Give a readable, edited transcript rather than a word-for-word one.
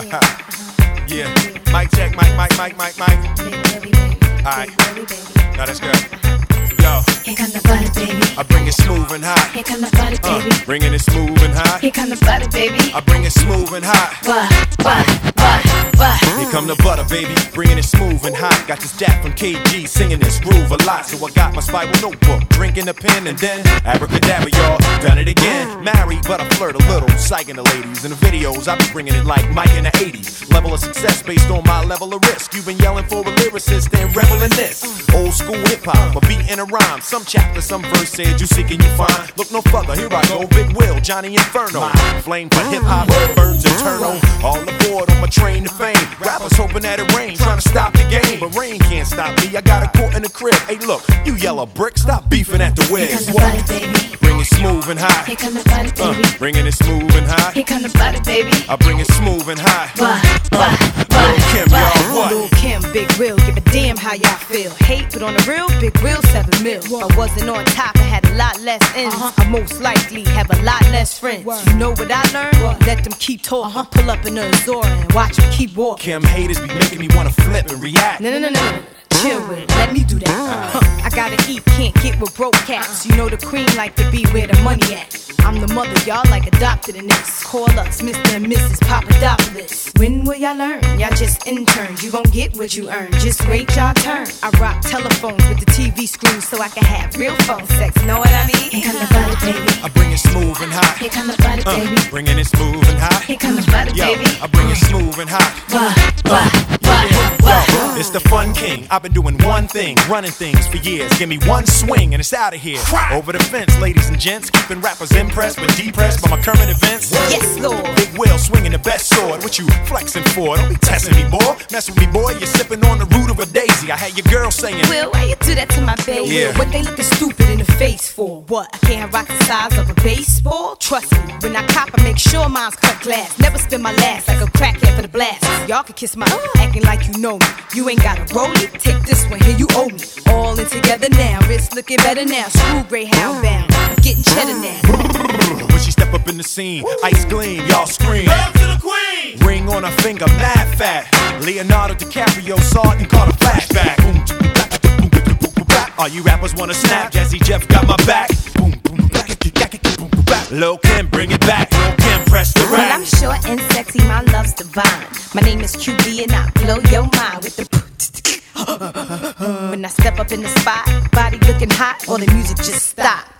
Yeah. Mic check, mic. Alright. No, that's good. Yo. Here come the butter, baby. I bring it smooth and hot. Here come the butter, baby. Bringing it smooth and hot. Here come the butter, baby. I bring it smooth and hot. What? Here come the butter, baby, bringing it smooth and hot. Got this dap from KG singing this groove a lot. So I got my spiral notebook, drinking a pen, and then abracadabra, y'all, done it again. Married, but I flirt a little, psyching the ladies. In the videos, I be bringing it like Mike in the 80s. Level of success based on my level of risk. You've been yelling for a lyricist, then revel in this. Old school hip-hop, a beat and a rhyme. Some chapter, some verse said you seeking you find. Look no further, here I go, Big Will, Johnny Inferno. Flame for hip-hop, burns eternal. All aboard on my train to fame. Rappers hoping that it rain, trying to stop the game, but rain can't stop me. I got a court in the crib. Hey, look, you yellow brick, stop beefing at the Here Wiz. come the butter, baby. Bring it smooth and hot. Here come the butter, baby. Bringing it smooth and hot. Here come the butter, baby. I bring it smooth and hot. What? Lil' Kim, y'all, what? Lil' Kim, Big Will, give a damn how y'all feel. Hate, but on the real, Big Will, 7 mil. I wasn't on top, I had a lot less ends. I most likely have a lot less friends. You know what I learned? Let them keep talking. Pull up in the Azora and watch them keep walking. Kim haters be making me wanna flip and react. No. Chill with it, let me do that. I gotta eat, can't get with broke cats. You know the queen like to be where the money at. I'm the mother, y'all like adopted in this. Call us Mr. and Mrs. Papadopoulos. When will y'all learn? Y'all just interns, you gon' get what you earn. Just wait y'all turn. I rock telephones with the TV screen so I can have real phone sex. Know what I mean? Here come the butter, baby. I bring it smooth and hot. Here come the butter, baby. Bringing it smooth and hot. Here come the butter, Yo, baby. I bring it smooth and hot. Yo, it's the Fun King. I've been doing one thing, running things for years. Give me one swing and it's out of here. Over the fence, ladies and gents, keeping rappers impressed but depressed by my current events. Yes, Lord. Big Will swinging the best sword. What you flexing for? Don't be testing me, boy. Mess with me, boy. You're sipping on the root of a daisy. I had your girl saying, Will, why you do that to my baby? Yeah. What they looking stupid in the face for? What, I can't rock the size of a baseball? Trust me, when I cop, I make sure mine's cut glass. Never spin my last like a crackhead for the blast. Y'all can kiss my acting like you know me. You ain't got a roll it, take this one, here you owe me. All in together now, it's looking better now. Screw Greyhound bound, I'm getting cheddar now. when she step up in the scene, ice gleam, y'all scream. Hail to the queen! Ring on her finger, mad fat. Leonardo DiCaprio saw it and caught a flashback. All you rappers wanna snap, Jazzy Jeff got my back. Lil' Kim, bring it back. Lil' Kim, press the rack. Well, I'm short and sexy, my love's divine. My name is QB and I blow your mind with the when I step up in the spot, body looking hot, all the music just stop.